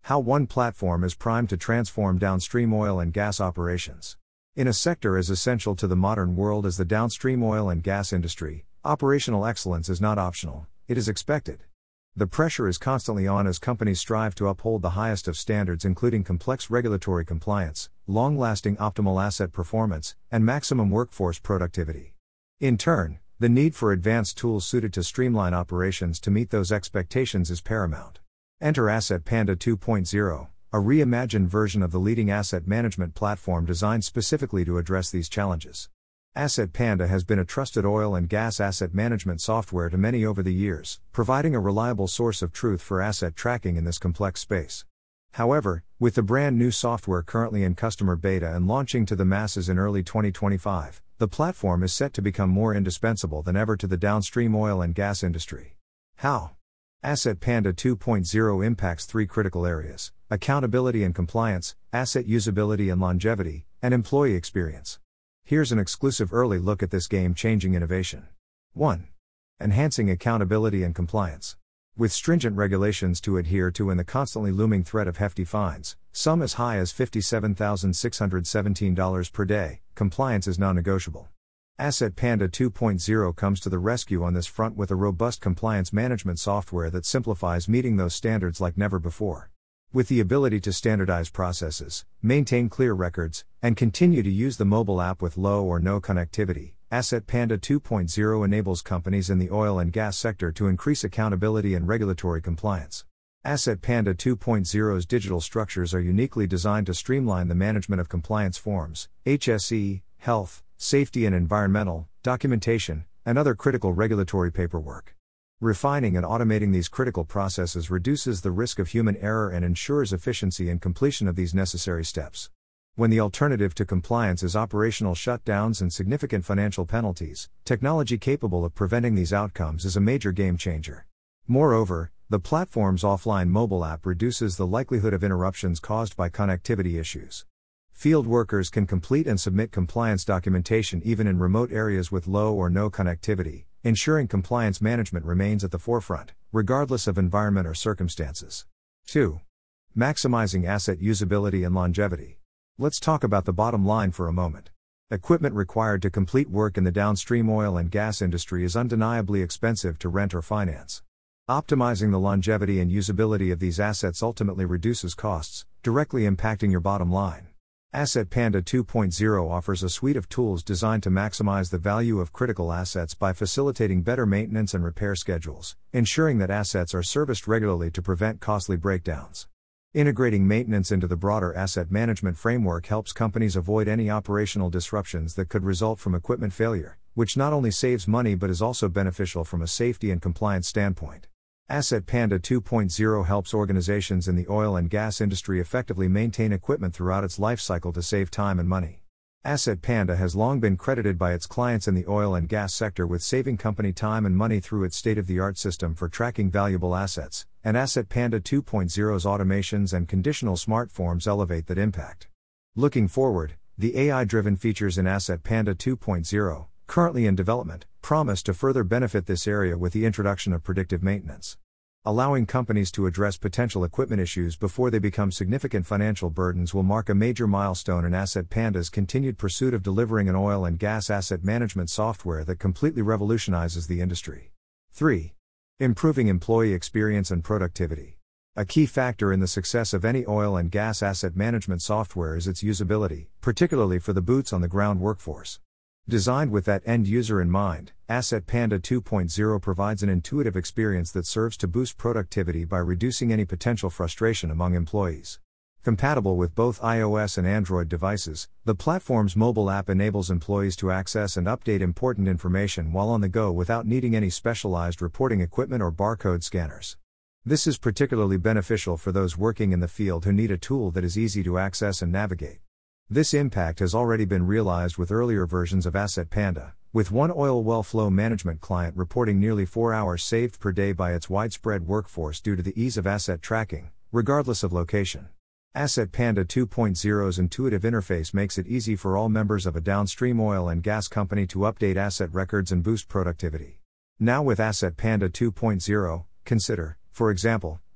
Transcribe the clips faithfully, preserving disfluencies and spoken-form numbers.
How one platform is primed to transform downstream oil and gas operations. In a sector as essential to the modern world as the downstream oil and gas industry, operational excellence is not optional, it is expected. The pressure is constantly on as companies strive to uphold the highest of standards, including complex regulatory compliance, long-lasting optimal asset performance, and maximum workforce productivity. In turn, the need for advanced tools suited to streamline operations to meet those expectations is paramount. Enter Asset Panda two point oh, a reimagined version of the leading asset management platform designed specifically to address these challenges. Asset Panda has been a trusted oil and gas asset management software to many over the years, providing a reliable source of truth for asset tracking in this complex space. However, with the brand new software currently in customer beta and launching to the masses in early twenty twenty-five, the platform is set to become more indispensable than ever to the downstream oil and gas industry. How? Asset Panda two point oh impacts three critical areas: accountability and compliance, asset usability and longevity, and employee experience. Here's an exclusive early look at this game-changing innovation. one. Enhancing accountability and compliance. With stringent regulations to adhere to and the constantly looming threat of hefty fines, some as high as fifty-seven thousand six hundred seventeen dollars per day, compliance is non-negotiable. Asset Panda two point oh comes to the rescue on this front with a robust compliance management software that simplifies meeting those standards like never before. With the ability to standardize processes, maintain clear records, and continue to use the mobile app with low or no connectivity, Asset Panda two point oh enables companies in the oil and gas sector to increase accountability and regulatory compliance. Asset Panda two point oh's digital structures are uniquely designed to streamline the management of compliance forms, H S E, health, safety and environmental, documentation, and other critical regulatory paperwork. Refining and automating these critical processes reduces the risk of human error and ensures efficiency and completion of these necessary steps. When the alternative to compliance is operational shutdowns and significant financial penalties, technology capable of preventing these outcomes is a major game changer. Moreover, the platform's offline mobile app reduces the likelihood of interruptions caused by connectivity issues. Field workers can complete and submit compliance documentation even in remote areas with low or no connectivity, ensuring compliance management remains at the forefront, regardless of environment or circumstances. two. Maximizing asset usability and longevity. Let's talk about the bottom line for a moment. Equipment required to complete work in the downstream oil and gas industry is undeniably expensive to rent or finance. Optimizing the longevity and usability of these assets ultimately reduces costs, directly impacting your bottom line. Asset Panda two point oh offers a suite of tools designed to maximize the value of critical assets by facilitating better maintenance and repair schedules, ensuring that assets are serviced regularly to prevent costly breakdowns. Integrating maintenance into the broader asset management framework helps companies avoid any operational disruptions that could result from equipment failure, which not only saves money but is also beneficial from a safety and compliance standpoint. Asset Panda two point oh helps organizations in the oil and gas industry effectively maintain equipment throughout its life cycle to save time and money. Asset Panda has long been credited by its clients in the oil and gas sector with saving company time and money through its state-of-the-art system for tracking valuable assets, and Asset Panda two point oh's automations and conditional smart forms elevate that impact. Looking forward, the A I-driven features in Asset Panda two point oh, currently in development, promise to further benefit this area with the introduction of predictive maintenance. Allowing companies to address potential equipment issues before they become significant financial burdens will mark a major milestone in Asset Panda's continued pursuit of delivering an oil and gas asset management software that completely revolutionizes the industry. three. Improving employee experience and productivity. A key factor in the success of any oil and gas asset management software is its usability, particularly for the boots-on-the-ground workforce. Designed with that end user in mind, Asset Panda two point oh provides an intuitive experience that serves to boost productivity by reducing any potential frustration among employees. Compatible with both iOS and Android devices, the platform's mobile app enables employees to access and update important information while on the go without needing any specialized reporting equipment or barcode scanners. This is particularly beneficial for those working in the field who need a tool that is easy to access and navigate. This impact has already been realized with earlier versions of Asset Panda, with one oil well flow management client reporting nearly four hours saved per day by its widespread workforce due to the ease of asset tracking, regardless of location. Asset Panda two point oh's intuitive interface makes it easy for all members of a downstream oil and gas company to update asset records and boost productivity. Now with Asset Panda two point oh, consider, for example,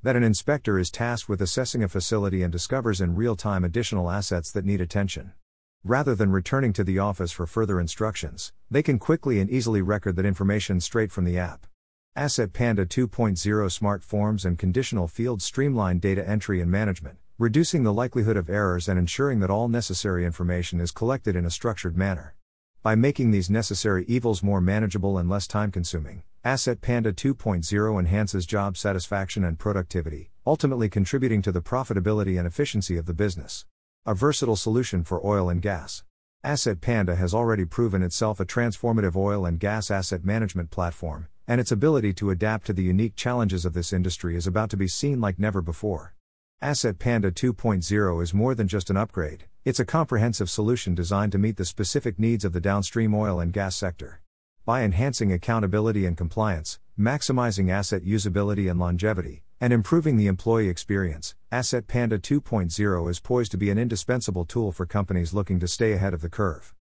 that an inspector is tasked with assessing a facility and discovers in real time additional assets that need attention. Rather than returning to the office for further instructions, they can quickly and easily record that information straight from the app. Asset Panda two point oh Smart Forms and Conditional Fields streamline data entry and management, reducing the likelihood of errors and ensuring that all necessary information is collected in a structured manner. By making these necessary evils more manageable and less time-consuming, Asset Panda two point oh enhances job satisfaction and productivity, ultimately contributing to the profitability and efficiency of the business. A versatile solution for oil and gas. Asset Panda has already proven itself a transformative oil and gas asset management platform, and its ability to adapt to the unique challenges of this industry is about to be seen like never before. Asset Panda two point oh is more than just an upgrade, it's a comprehensive solution designed to meet the specific needs of the downstream oil and gas sector. By enhancing accountability and compliance, maximizing asset usability and longevity, and improving the employee experience, Asset Panda two point oh is poised to be an indispensable tool for companies looking to stay ahead of the curve.